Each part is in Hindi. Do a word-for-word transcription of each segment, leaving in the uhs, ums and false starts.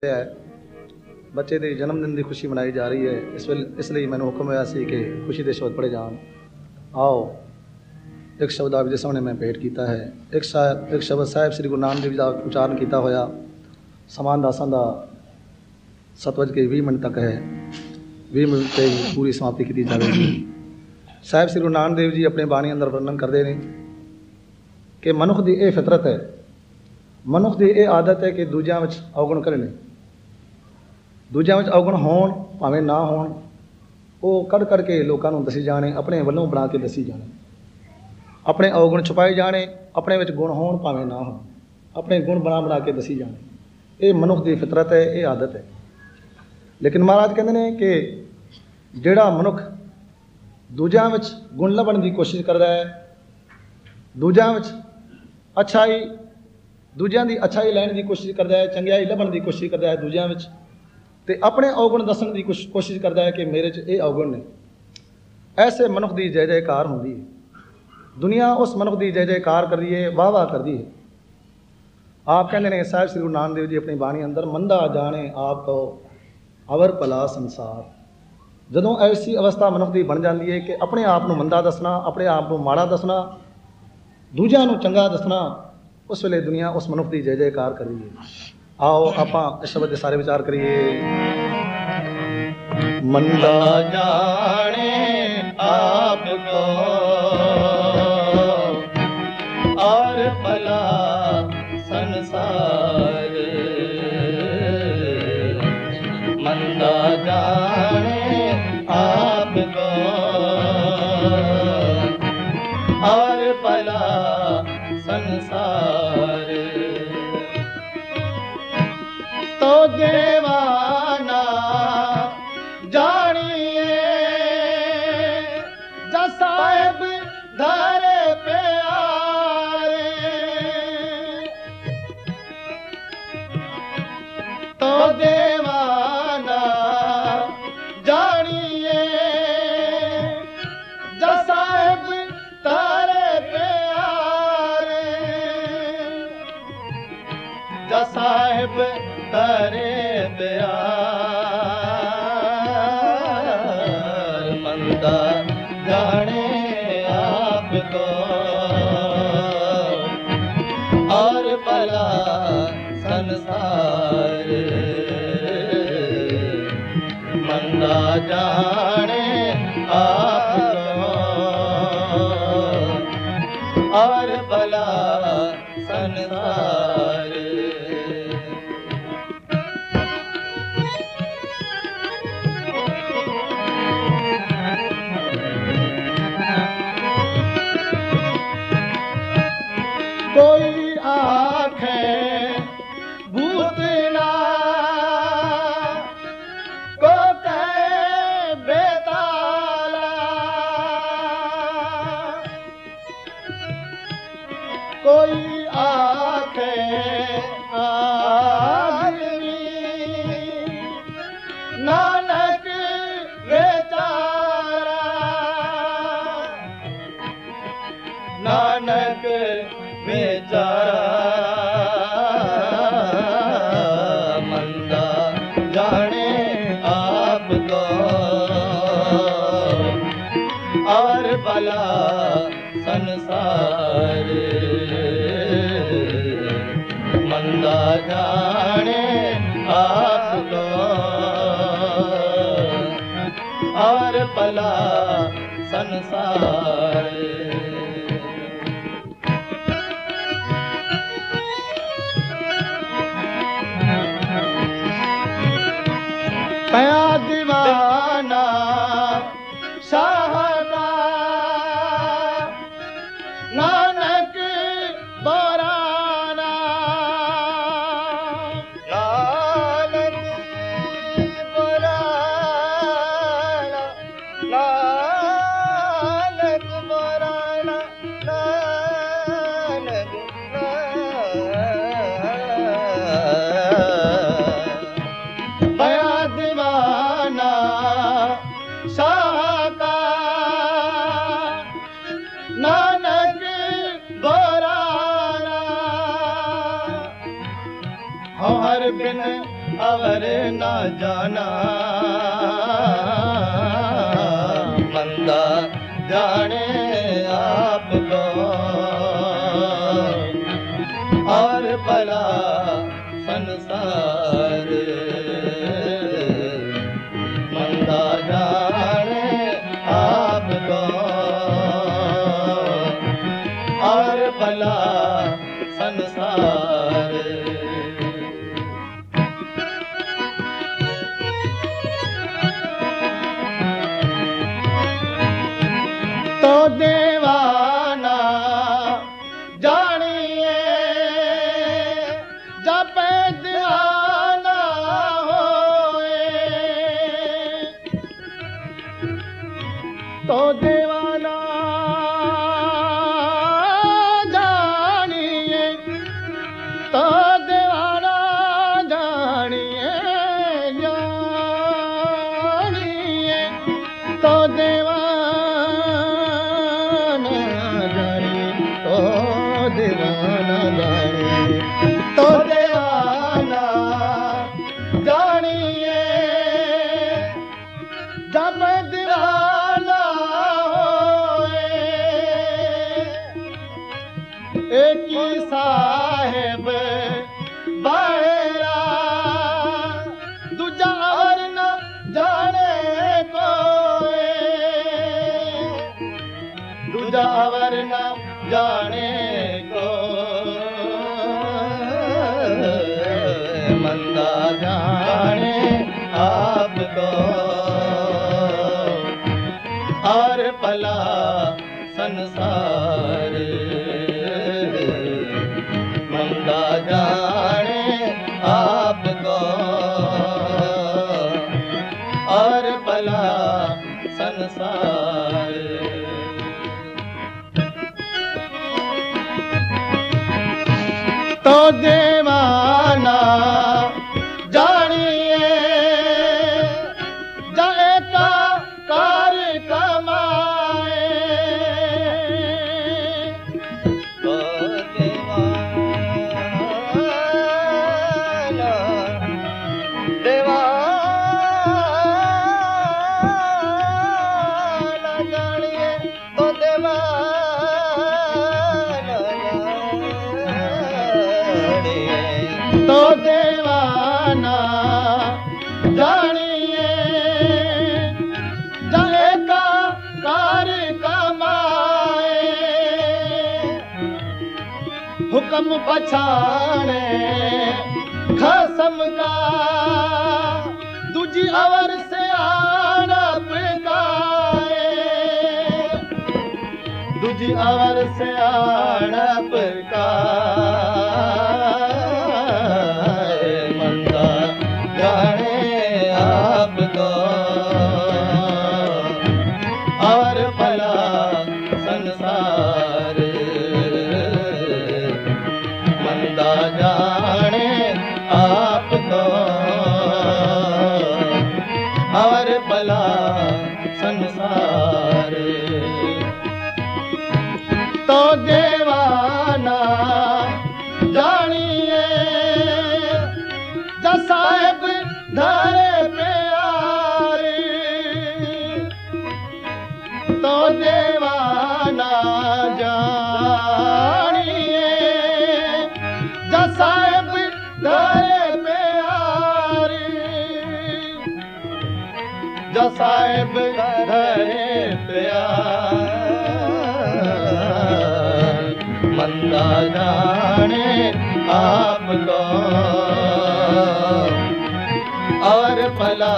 है बच्चे के जन्मदिन की खुशी मनाई जा रही है। इस वे इसलिए मैंने हुक्म होया सी कि खुशी के शब्द पढ़े जान। आओ एक शब्द आप सामने मैं भेंट किया है। एक साहब एक शब्द साहिब श्री गुरु नानक देव जी का उच्चारण किया होया समान दासां का सत्त बज के भी मिनट तक है। भी मिनट से पूरी समाप्ति की जाएगी। साहिब श्री गुरु नानक देव जी अपने बाणी अंदर वर्णन करते हैं कि मनुख की यह फितरत है, मनुख की यह आदत है कि दूजियां विच अवगुण करने, दूजियां विच अवगुण होण भावें ना होण, वो कढ़ कढ़ के लोगों को दसी जाने, अपने वल्लों बना के दसी जाने, अपने अवगुण छुपाए जाने, अपने विच गुण होण भावें ना होण, अपने गुण बना बना के दसी जाने। ये मनुख की फितरत है, ये आदत है। लेकिन महाराज कहते हैं कि जिहड़ा मनुख दूजियां विच गुण लभण की कोशिश करता है, दूजियां विच अच्छाई दूजियां की अच्छाई लैण की कोशिश करता है, चंगियाई लभण की कोशिश करता है दूजियां विच, ते अपने अवगुण दसन की कोशिश करता है कि मेरे च ये अवगुण ने, ऐसे मनुख की जय जयकार होंदी है। दुनिया उस मनुख की जय जयकार कर रही है, वाह वाह कर रही है। आप कहते हैं साहिब श्री गुरु नानक देव जी अपनी बाणी अंदर मंदा जाने आप तो अवर भला संसार। जदों ऐसी अवस्था मनुख की बन जाती है कि अपने आप को मंदा दसना, अपने आप को माड़ा दसना, दूजियां को चंगा दसना, उस वेले दुनिया उस मनुख की जय जयकार कर रही है। आओ आप इस शब्द के सारे विचार करिए। मंदा जाने आपको और भला संसार, मंदा जाने आपको और भला संसार, तो देवाना जानिए जा साहिब धरे प्यारे, तो देवाना जानिए जा साहिब धरे प्यारे, जा साहिब धरे प्यार, मंदा जाने आपको और भला संसार, मंदा जाने आपको और भला संसार। कोई आखे भूतना को कहे बेताला, कोई आखे आदमी नानक बेचारा, नानक बेचारा, मंदा जाने आपको और भला संसार, मंदा जाने आपको और भला संसार। पया दीवाना शाहदा नानक बोराना, नानक बोराना, नानक बोराना, नानक पया दीवाना अवर ना जाना बंदा जाने आपको और भला संसार बंदा जाने आपको और भला संसार। तो देवाना जानिए जब दीवाना होए तो देवाना जानिए तो देवाना जानिए जानिए तो देवाना तो दीवाना जानिए तो दीवाना जानिए जब दीवाना होए एक ही साहेब बाहरा दूजा और न जाने कोई दूजा और न जाने को मंदा जाने आपको और भला संसार मंदा जाने आपको और भला संसार। तो देवाना जानिए जाए का कार कमाए तो देवाना देवाना जानिए तो देवाना तो देवाना जानिए जाए का कार कमाए हुक्म पछाने खसम का दूजी अवर से आना पकाए दूजी अवर से आना पकाए मंदा जाने आपको और भला संसार मंदा जाने आपको और भला संसार। तो देवाना जानिए जा साहेब धारे प्यारी तो देवाना जानिए जा साहेब धारे प्यारी जा साहेब धारे प्यार मंदा जाने आपको और भला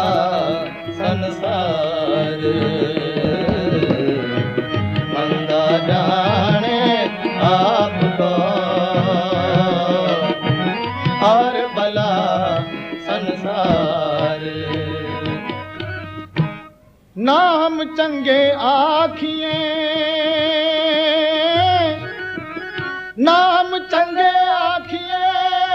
संसार मंदा जाने आपको और भला संसार। ना हम चंगे आखिए ना हम चंगे आखिए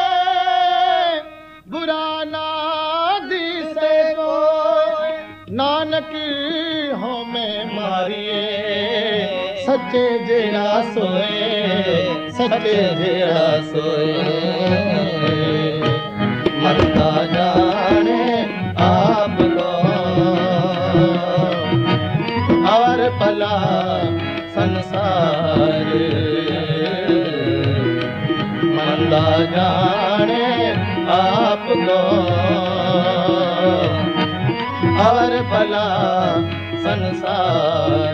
बुरा ना दिसे को नानक हमें मारिए सच्चे जेड़ा सोए सच्चे जेड़ा सोए मंदा जाने आपको और भला संसार मंदा जाने आपको और भला संसार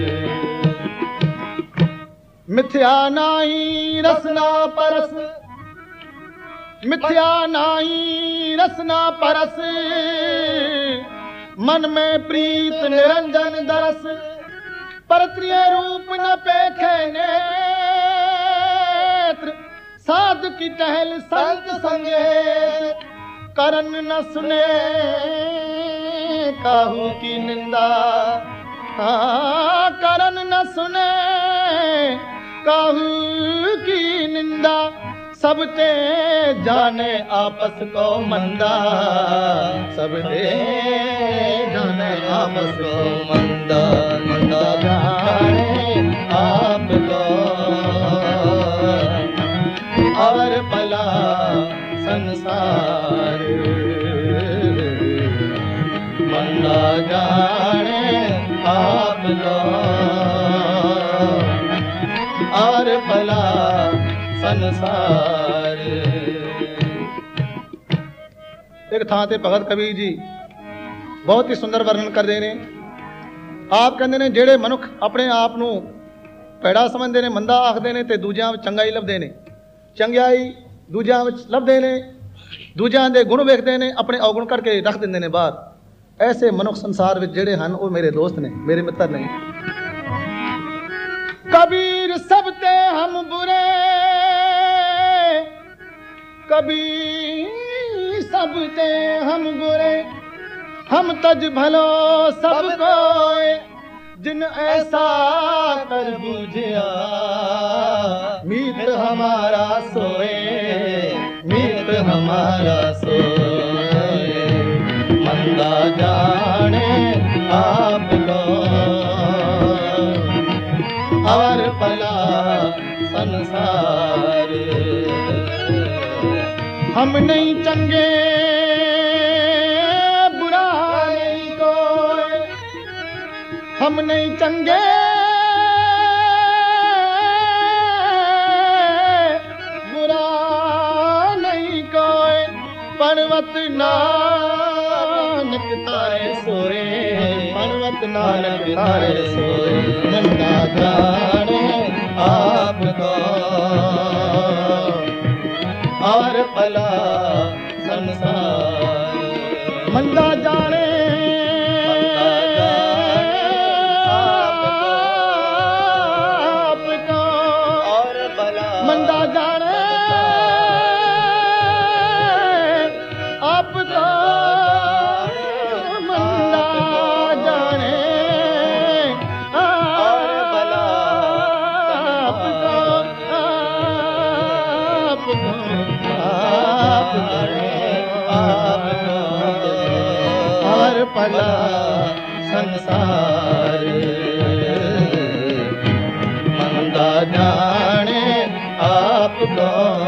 मिथ्या नाई रसना परस मिथ्या नाई रसना परस मन में प्रीत निरंजन दरस परत्रिय रूप न पेखे नेत्र साधु की टहल संत संगे करन न सुने काहू की निंदा हाँ करन न सुने काहू की निंदा सब ते जाने आपस को मंदा सब ते जाने आपस को मंदा मंदा जाने आपको और भला संसार मंदा जाने आपको और भला संसार। एक थां ते भगत कबीर जी बहुत ही सुंदर वर्णन कर रहे ने। आप कहते ने जेड़े मनुख अपने आप ਨੂੰ ਭੈੜਾ ਸਮਝਦੇ ਨੇ ਮੰਦਾ ਆਖਦੇ ਨੇ ਤੇ ਦੂਜਿਆਂ ਵਿੱਚ ਚੰਗਾਈ ਲੱਭਦੇ ਨੇ ਚੰਗਿਆਈ ਦੂਜਿਆਂ ਵਿੱਚ ਲੱਭਦੇ ਨੇ ਦੂਜਿਆਂ ਦੇ ਗੁਣ ਵੇਖਦੇ ਨੇ ਆਪਣੇ ਔਗੁਣ ਕਰਕੇ ਰੱਖ ਦਿੰਦੇ ਨੇ ਬਾਹਰ। ਐਸੇ ਮਨੁੱਖ ਸੰਸਾਰ ਵਿੱਚ ਜਿਹੜੇ ਹਨ ਉਹ ਮੇਰੇ ਦੋਸਤ ਨੇ ਮੇਰੇ ਮਿੱਤਰ ਨੇ। कबीर सब ते हम बुरे कबीर सब ते हम बुरे हम तज भलो सब कोय जिन ऐसा कर बुझिया मीत हमारा सोए मीत हमारा सोए मंदा जाने आपको और भला संसार हम नहीं चंगे बुरा नहीं कोई हम नहीं चंगे बुरा नहीं कोई पर्वत नानक तारे सोए पर्वत नानक तारे सोए मंदा जाने आपको और भला संसार मंदा जाने आपको और भला मंदा जाने आपको मंदा जाने और भला आपको आपको और भला संसार मंदा जाने आपको